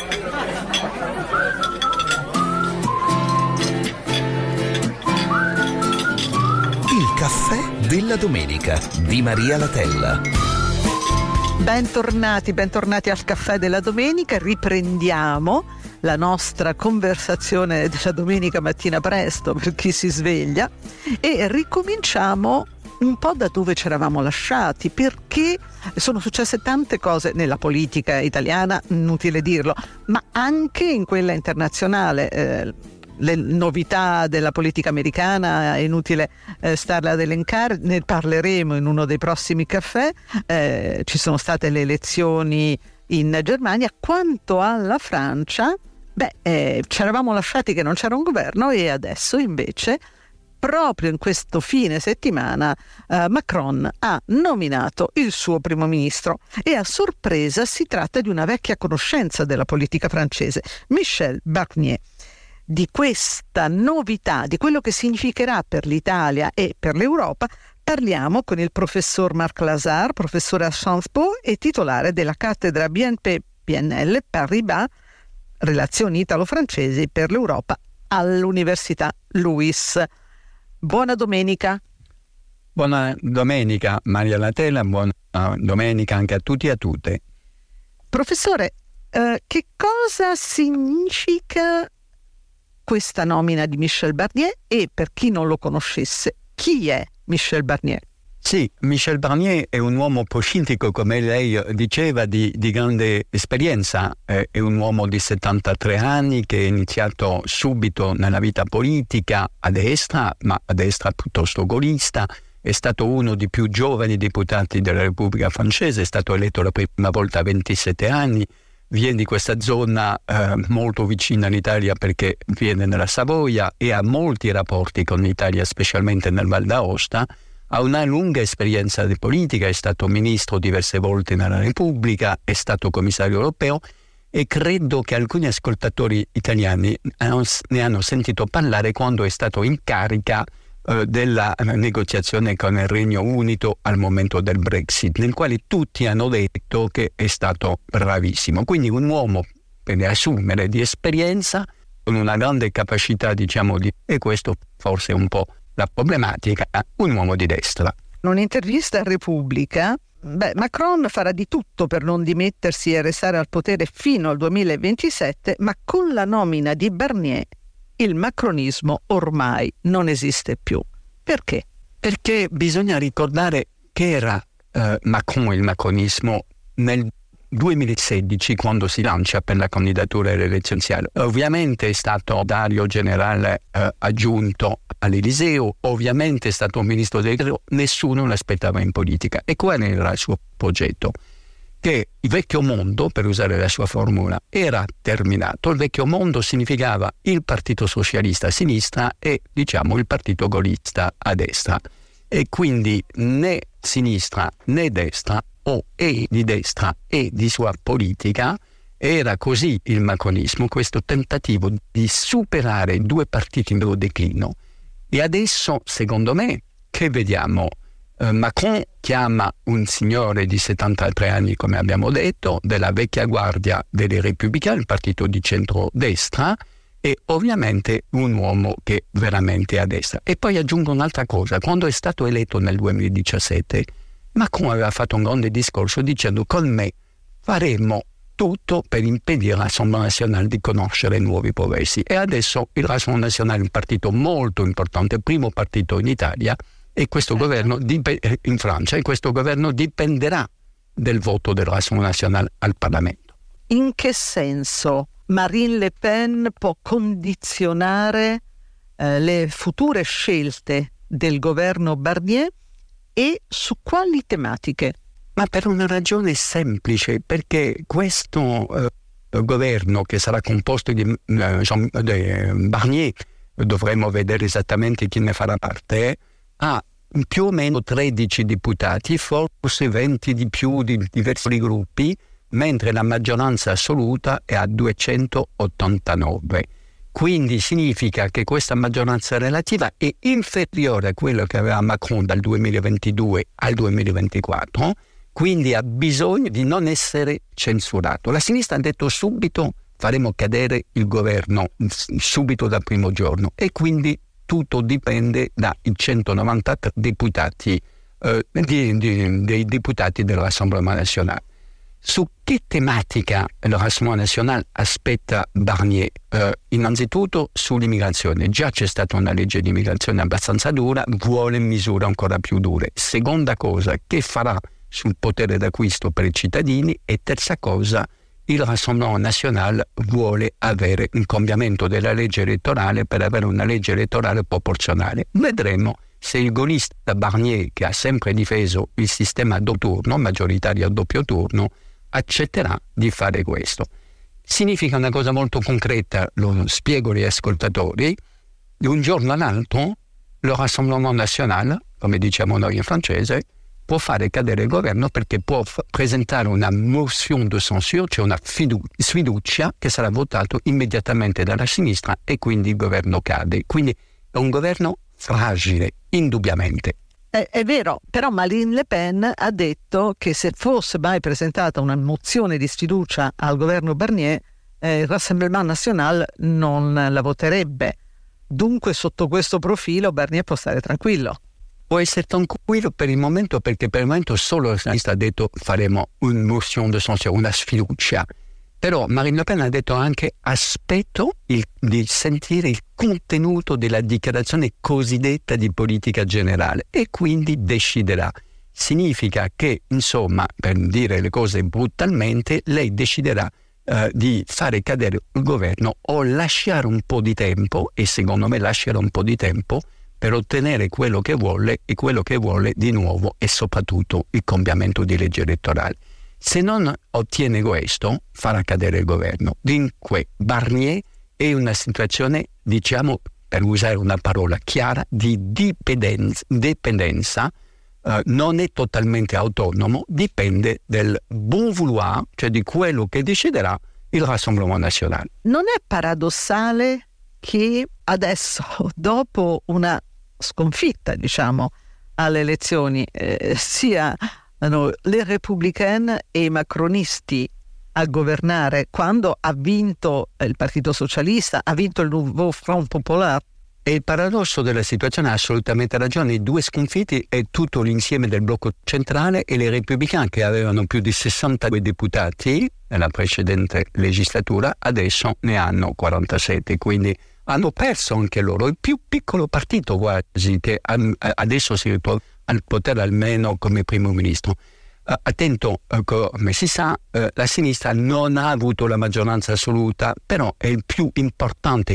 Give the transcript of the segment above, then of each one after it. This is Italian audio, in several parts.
Il caffè della domenica di Maria Latella. Bentornati al caffè della domenica. Riprendiamo la nostra conversazione della domenica mattina presto per chi si sveglia e ricominciamo un po' da dove ci eravamo lasciati, perché sono successe tante cose nella politica italiana, inutile dirlo, ma anche in quella internazionale. Le novità della politica americana è inutile starle ad elencare, ne parleremo in uno dei prossimi caffè. Ci sono state le elezioni in Germania. Quanto alla Francia, ci eravamo lasciati che non c'era un governo e adesso invece proprio in questo fine settimana Macron ha nominato il suo primo ministro e a sorpresa si tratta di una vecchia conoscenza della politica francese, Michel Barnier. Di questa novità, di quello che significherà per l'Italia e per l'Europa, parliamo con il professor Marc Lazare, professore a Sciences Po e titolare della cattedra BNP-PNL Paribas, relazioni italo-francesi per l'Europa all'Università LUISS. Buona domenica. Buona domenica Maria Latella, buona domenica anche a tutti e a tutte. Professore, che cosa significa questa nomina di Michel Barnier e, per chi non lo conoscesse, chi è Michel Barnier? Sì, Michel Barnier è un uomo politico, come lei diceva, di grande esperienza. È un uomo di 73 anni che è iniziato subito nella vita politica a destra, ma a destra piuttosto gaullista. È stato uno dei più giovani deputati della Repubblica francese, è stato eletto la prima volta a 27 anni. Viene di questa zona molto vicina all'Italia perché viene nella Savoia e ha molti rapporti con l'Italia, specialmente nel Val d'Aosta. Ha una lunga esperienza di politica, è stato ministro diverse volte nella Repubblica, è stato commissario europeo e credo che alcuni ascoltatori italiani ne hanno sentito parlare quando è stato in carica della negoziazione con il Regno Unito al momento del Brexit, nel quale tutti hanno detto che è stato bravissimo. Quindi un uomo per assumere di esperienza con una grande capacità, e questo forse è un po' la problematica, un uomo di destra. In un'intervista a Repubblica, Macron farà di tutto per non dimettersi e restare al potere fino al 2027, ma con la nomina di Barnier il macronismo ormai non esiste più. Perché? Perché bisogna ricordare che era Macron il macronismo nel 2016 quando si lancia per la candidatura alle elezioni. Ovviamente è stato segretario generale aggiunto all'Eliseo, ovviamente è stato un ministro dell'Interno, nessuno l'aspettava in politica. E qual era il suo progetto? Che il vecchio mondo, per usare la sua formula, era terminato. Il vecchio mondo significava il Partito Socialista a sinistra e, il Partito Gaullista a destra. E quindi né sinistra né destra, o e di destra e di sua politica, era così il macronismo, questo tentativo di superare due partiti in loro declino. E adesso, secondo me, che vediamo? Macron chiama un signore di 73 anni, come abbiamo detto, della vecchia guardia dei repubblicani, il partito di centrodestra, e ovviamente un uomo che veramente è a destra. E poi aggiungo un'altra cosa: quando è stato eletto nel 2017, Macron aveva fatto un grande discorso dicendo: con me faremo tutto per impedire all'Assemblée Nazionale di conoscere nuovi progressi. E adesso il Rassemblement National è un partito molto importante, il primo partito in Italia, e questo governo in Francia, e questo governo dipenderà del voto del Rassemblement National al Parlamento. In che senso Marine Le Pen può condizionare le future scelte del governo Barnier e su quali tematiche? Ma per una ragione semplice, perché questo governo che sarà composto di Barnier, dovremo vedere esattamente chi ne farà parte, ha più o meno 13 deputati, forse 20 di più di diversi gruppi, mentre la maggioranza assoluta è a 289. Quindi significa che questa maggioranza relativa è inferiore a quello che aveva Macron dal 2022 al 2024, quindi ha bisogno di non essere censurato. La sinistra ha detto subito faremo cadere il governo subito dal primo giorno, e quindi tutto dipende dai 193 deputati dei deputati del Rassemblement National. Su che tematica il Rassemblement National aspetta Barnier? Innanzitutto sull'immigrazione. Già c'è stata una legge di immigrazione abbastanza dura, vuole misure ancora più dure. Seconda cosa, che farà sul potere d'acquisto per i cittadini? E terza cosa, il Rassemblement National vuole avere un cambiamento della legge elettorale per avere una legge elettorale proporzionale. Vedremo se il gaullista Barnier, che ha sempre difeso il sistema a doppio turno, maggioritario a doppio turno, accetterà di fare questo. Significa una cosa molto concreta, lo spiego agli ascoltatori: di un giorno all'altro il Rassemblement National, come diciamo noi in francese, può fare cadere il governo, perché può presentare una motion de censure, cioè una sfiducia, che sarà votato immediatamente dalla sinistra, e quindi il governo cade. Quindi è un governo fragile, indubbiamente. È vero, però Marine Le Pen ha detto che se fosse mai presentata una mozione di sfiducia al governo Barnier, il Rassemblement National non la voterebbe. Dunque, sotto questo profilo, Barnier può stare tranquillo. Può essere tranquillo per il momento, perché per il momento solo la sinistra ha detto faremo una motion de censure, una sfiducia. Però Marine Le Pen ha detto anche aspetto di sentire il contenuto della dichiarazione cosiddetta di politica generale, e quindi deciderà. Significa che, insomma, per dire le cose brutalmente, lei deciderà di fare cadere il governo o lasciare un po' di tempo, e secondo me lascerà un po' di tempo, per ottenere quello che vuole, e quello che vuole di nuovo è soprattutto il cambiamento di legge elettorale. Se non ottiene questo, farà cadere il governo. Dunque, Barnier è in una situazione, diciamo, per usare una parola chiara, di dipendenza. Non è totalmente autonomo, dipende del bon vouloir, cioè di quello che deciderà il Rassemblement National. Non è paradossale che adesso, dopo una sconfitta, diciamo, alle elezioni, sia le républicaine e i macronisti a governare, quando ha vinto il Partito Socialista, ha vinto il Nouveau Front Populaire? E il paradosso della situazione ha assolutamente ragione. I due sconfitti è tutto l'insieme del blocco centrale, e le Républicains, che avevano più di 62 deputati nella precedente legislatura, adesso ne hanno 47, quindi hanno perso anche loro. Il più piccolo partito quasi, che adesso si ritrova al potere almeno come primo ministro. Attento, come si sa, la sinistra non ha avuto la maggioranza assoluta, però è la più importante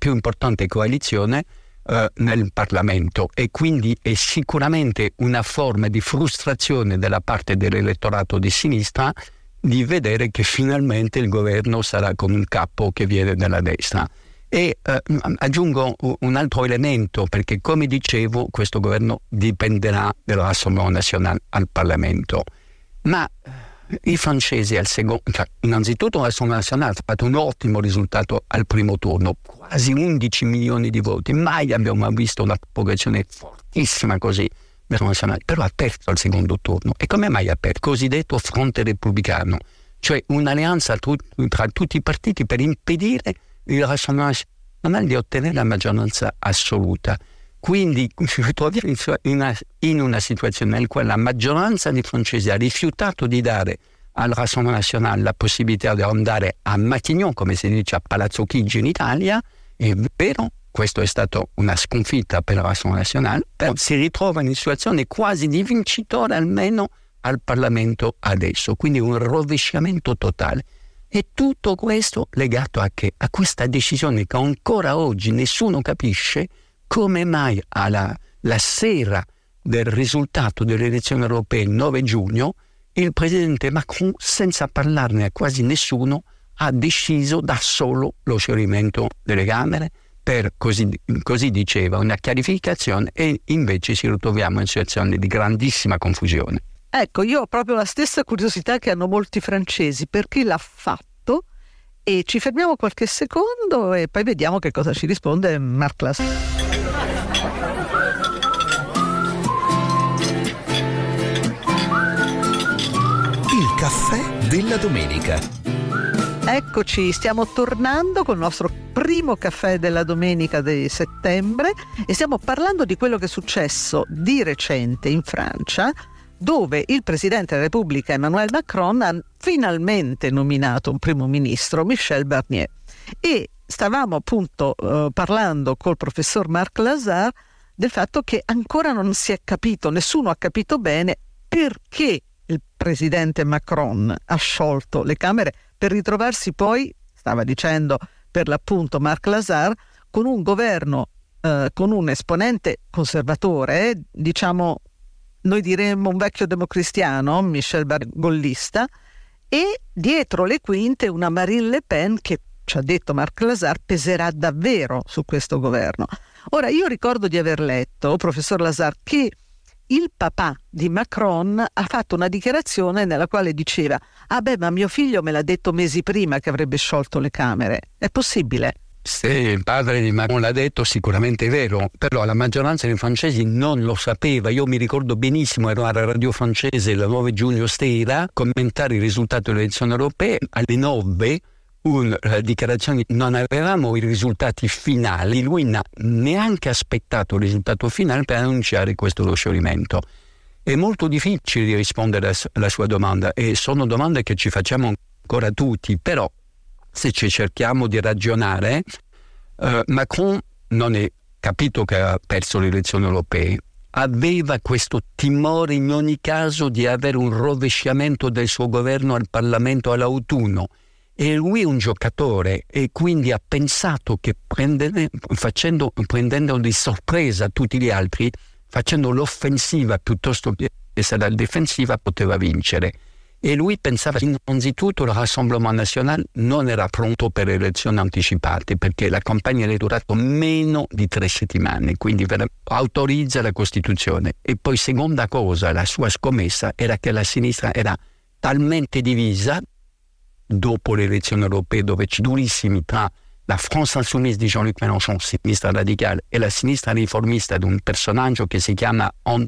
coalizione nel Parlamento, e quindi è sicuramente una forma di frustrazione della parte dell'elettorato di sinistra di vedere che finalmente il governo sarà con un capo che viene dalla destra. E aggiungo un altro elemento, perché come dicevo questo governo dipenderà dal Rassemblement National al Parlamento, ma i francesi innanzitutto il Rassemblement National ha fatto un ottimo risultato al primo turno, quasi 11 milioni di voti, mai abbiamo visto una progressione fortissima così, però ha perso al secondo turno. E come mai ha perso? Cosiddetto fronte repubblicano, cioè un'alleanza tra tutti i partiti per impedire il Rassemblement National di ottenere la maggioranza assoluta. Quindi ci ritroviamo in una situazione nella quale la maggioranza dei francesi ha rifiutato di dare al Rassemblement National la possibilità di andare a Matignon, come si dice a Palazzo Chigi in Italia. È vero, questo è stato una sconfitta per il Rassemblement National, però si ritrova in una situazione quasi di vincitore almeno al Parlamento adesso, quindi un rovesciamento totale. E tutto questo legato a che? A questa decisione che ancora oggi nessuno capisce, come mai la sera del risultato delle elezioni europee il 9 giugno il presidente Macron, senza parlarne a quasi nessuno, ha deciso da solo lo scioglimento delle Camere per, così diceva, una chiarificazione, e invece ci ritroviamo in situazione di grandissima confusione. Ecco, io ho proprio la stessa curiosità che hanno molti francesi, perché l'ha fatto, e ci fermiamo qualche secondo e poi vediamo che cosa ci risponde Marc Las. Il caffè della domenica. Eccoci, stiamo tornando col nostro primo caffè della domenica di settembre e stiamo parlando di quello che è successo di recente in Francia, dove il Presidente della Repubblica Emmanuel Macron ha finalmente nominato un primo ministro, Michel Barnier. E stavamo appunto parlando col professor Marc Lazare del fatto che ancora non si è capito, nessuno ha capito bene perché il Presidente Macron ha sciolto le Camere per ritrovarsi poi, stava dicendo per l'appunto Marc Lazare, con un governo, con un esponente conservatore, diciamo, noi diremmo un vecchio democristiano, Michel Barnier, gollista, e dietro le quinte una Marine Le Pen che, ci ha detto Marc Lazare, peserà davvero su questo governo. Ora, io ricordo di aver letto, professor Lazare, che il papà di Macron ha fatto una dichiarazione nella quale diceva: ah beh, ma mio figlio me l'ha detto mesi prima che avrebbe sciolto le Camere. È possibile? Se il padre di Macron l'ha detto, sicuramente è vero, però la maggioranza dei francesi non lo sapeva. Io mi ricordo benissimo, ero alla radio francese il 9 giugno stera, commentare il risultato delle elezioni europee alle 9, dichiarazione, non avevamo i risultati finali, lui non ha neanche aspettato il risultato finale per annunciare questo lo scioglimento. È molto difficile di rispondere alla sua domanda e sono domande che ci facciamo ancora tutti, però se ci cerchiamo di ragionare, Macron non è capito che ha perso le elezioni europee, aveva questo timore in ogni caso di avere un rovesciamento del suo governo al Parlamento all'autunno. E lui è un giocatore e quindi ha pensato che prendendo di sorpresa tutti gli altri, facendo l'offensiva piuttosto che essere la difensiva, poteva vincere. E lui pensava innanzitutto il Rassemblement National non era pronto per le elezioni anticipate perché la campagna era durata meno di 3 settimane, quindi autorizza la Costituzione. E poi seconda cosa, la sua scommessa era che la sinistra era talmente divisa dopo le elezioni europee, dove c'è durissimi tra la France Insoumise di Jean-Luc Mélenchon, sinistra radicale, e la sinistra riformista di un personaggio che si chiama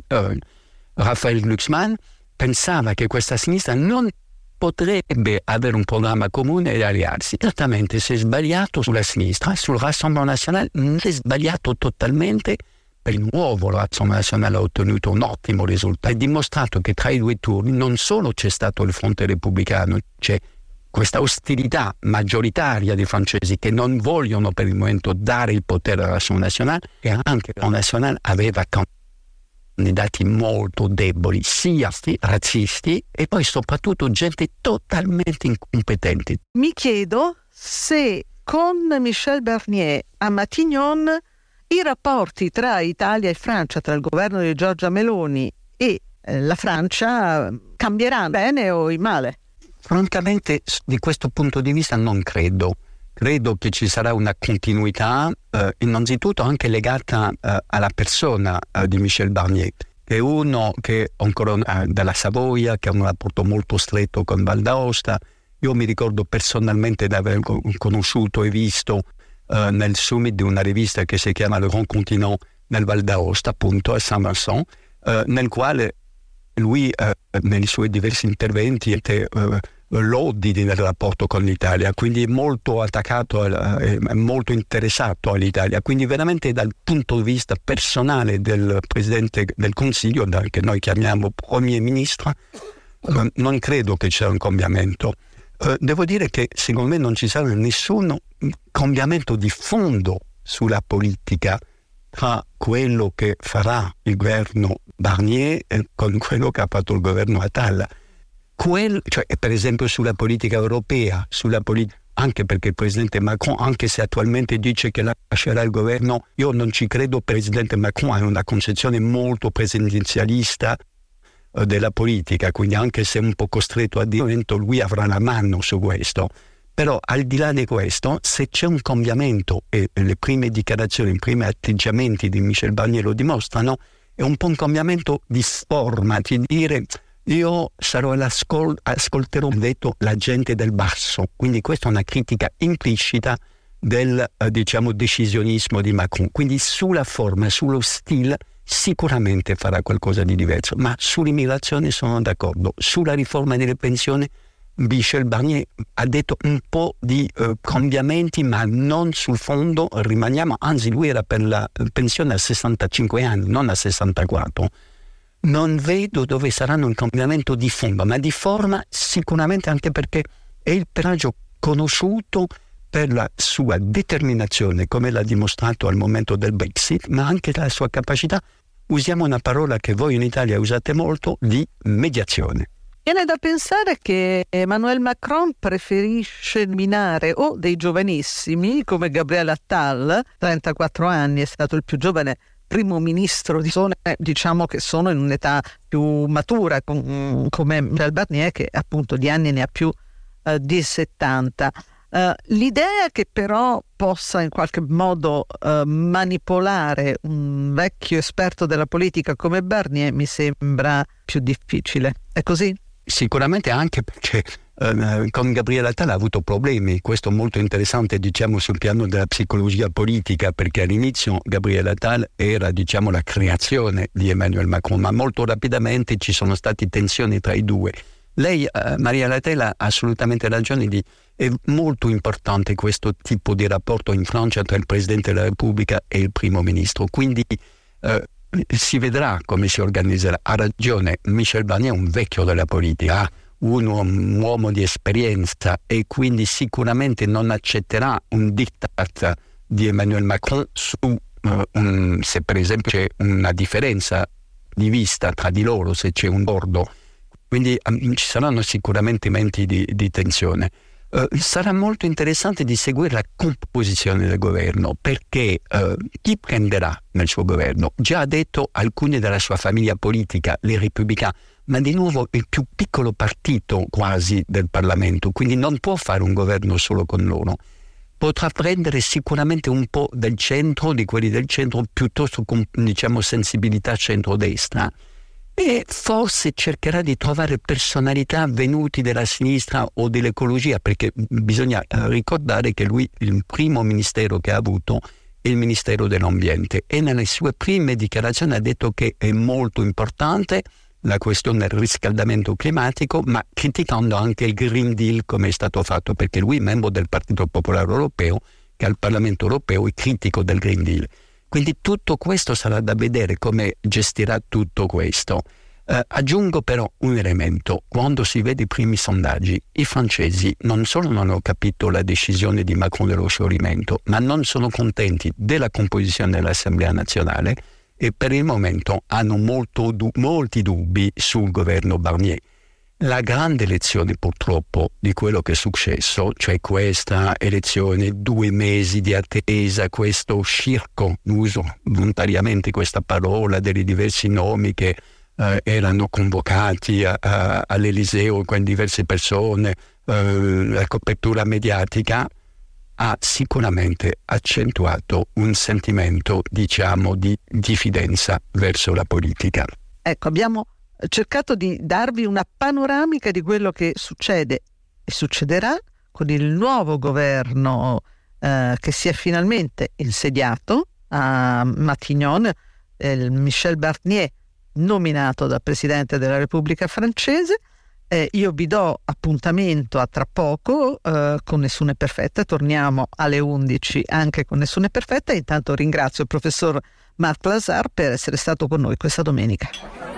Raphaël Glucksmann, pensava che questa sinistra non potrebbe avere un programma comune e allearsi. Esattamente, si è sbagliato sulla sinistra, sul Rassemblement National si è sbagliato totalmente. Per il nuovo Rassemblement National ha ottenuto un ottimo risultato. È dimostrato che tra i due turni non solo c'è stato il fronte repubblicano, c'è questa ostilità maggioritaria dei francesi che non vogliono per il momento dare il potere alla Rassemblement National, e anche la National aveva candidati molto deboli, sia razzisti e poi soprattutto gente totalmente incompetente. Mi chiedo se con Michel Barnier a Matignon i rapporti tra Italia e Francia, tra il governo di Giorgia Meloni e la Francia, cambieranno bene o in male? Francamente, di questo punto di vista non credo. Credo che ci sarà una continuità, innanzitutto anche legata alla persona di Michel Barnier, che è uno che ancora dalla Savoia, che ha un rapporto molto stretto con Val d'Aosta. Io mi ricordo personalmente di aver conosciuto e visto nel summit di una rivista che si chiama Le Grand Continent nel Val d'Aosta, appunto a Saint-Vincent, nel quale lui nei suoi diversi interventi lodi nel rapporto con l'Italia, quindi è molto attaccato, è molto interessato all'Italia, quindi veramente dal punto di vista personale del Presidente del Consiglio, che noi chiamiamo Premier Ministro, non credo che ci sia un cambiamento. Devo dire che secondo me non ci sarà nessun cambiamento di fondo sulla politica tra quello che farà il governo Barnier e con quello che ha fatto il governo Attal. Cioè, per esempio sulla politica europea, anche perché il presidente Macron, anche se attualmente dice che lascerà il governo, io non ci credo. Il presidente Macron ha una concezione molto presidenzialista della politica, quindi anche se è un po' costretto a dire, lui avrà la mano su questo. Però al di là di questo, se c'è un cambiamento, e le prime dichiarazioni, i primi atteggiamenti di Michel Barnier lo dimostrano, è un po' un cambiamento di forma, di dire io ascolterò detto la gente del basso, quindi questa è una critica implicita del decisionismo di Macron. Quindi sulla forma, sullo stile sicuramente farà qualcosa di diverso, ma sull'immigrazione sono d'accordo, sulla riforma delle pensioni Michel Barnier ha detto un po' di cambiamenti, ma non sul fondo rimaniamo, anzi lui era per la pensione a 65 anni, non a 64. Non vedo dove saranno un cambiamento di fondo, ma di forma sicuramente, anche perché è il personaggio conosciuto per la sua determinazione, come l'ha dimostrato al momento del Brexit, ma anche la sua capacità, usiamo una parola che voi in Italia usate molto, di mediazione. Viene da pensare che Emmanuel Macron preferisce nominare o dei giovanissimi come Gabriel Attal, 34 anni, è stato il più giovane primo ministro di zone, diciamo, che sono in un'età più matura, come Michel Barnier, che appunto di anni ne ha più di 70. L'idea che però possa in qualche modo manipolare un vecchio esperto della politica come Barnier mi sembra più difficile. È così? Sicuramente, anche perché con Gabriel Attal ha avuto problemi. Questo è molto interessante, diciamo, sul piano della psicologia politica, perché all'inizio Gabriel Attal era, diciamo, la creazione di Emmanuel Macron, ma molto rapidamente ci sono state tensioni tra i due. Lei, Maria Latella, ha assolutamente ragione. È molto importante questo tipo di rapporto in Francia tra il Presidente della Repubblica e il Primo Ministro, quindi si vedrà come si organizzerà. Ha ragione, Michel Barnier è un vecchio della politica, un uomo di esperienza, e quindi sicuramente non accetterà un diktat di Emmanuel Macron su se per esempio c'è una differenza di vista tra di loro, se c'è un bordo. Quindi ci saranno sicuramente momenti di tensione. Sarà molto interessante di seguire la composizione del governo, perché chi prenderà nel suo governo? Già ha detto alcuni della sua famiglia politica, les Républicains, ma di nuovo il più piccolo partito quasi del Parlamento, quindi non può fare un governo solo con loro. Potrà prendere sicuramente un po' del centro, di quelli del centro, piuttosto con, diciamo, sensibilità centrodestra, e forse cercherà di trovare personalità venuti dalla sinistra o dell'ecologia, perché bisogna ricordare che lui, il primo ministero che ha avuto è il Ministero dell'Ambiente, e nelle sue prime dichiarazioni ha detto che è molto importante la questione del riscaldamento climatico, ma criticando anche il Green Deal come è stato fatto, perché lui è membro del Partito Popolare Europeo, che al Parlamento Europeo è critico del Green Deal. Quindi tutto questo sarà da vedere come gestirà tutto questo. Aggiungo però un elemento: quando si vede i primi sondaggi, i francesi non solo non hanno capito la decisione di Macron dello scioglimento, ma non sono contenti della composizione dell'Assemblea nazionale, e per il momento hanno molti dubbi sul governo Barnier. La grande lezione purtroppo di quello che è successo, cioè questa elezione, 2 mesi di attesa, questo circo, uso volontariamente questa parola, dei diversi nomi che erano convocati all'Eliseo con diverse persone, la copertura mediatica, ha sicuramente accentuato un sentimento, diciamo, di diffidenza verso la politica. Ecco, abbiamo cercato di darvi una panoramica di quello che succede e succederà con il nuovo governo che si è finalmente insediato a Matignon, Michel Barnier nominato dal Presidente della Repubblica francese. Io vi do appuntamento a tra poco con Nessuna è perfetta, torniamo alle 11 anche con Nessuna è perfetta. Intanto ringrazio il professor Marc Lazar per essere stato con noi questa domenica.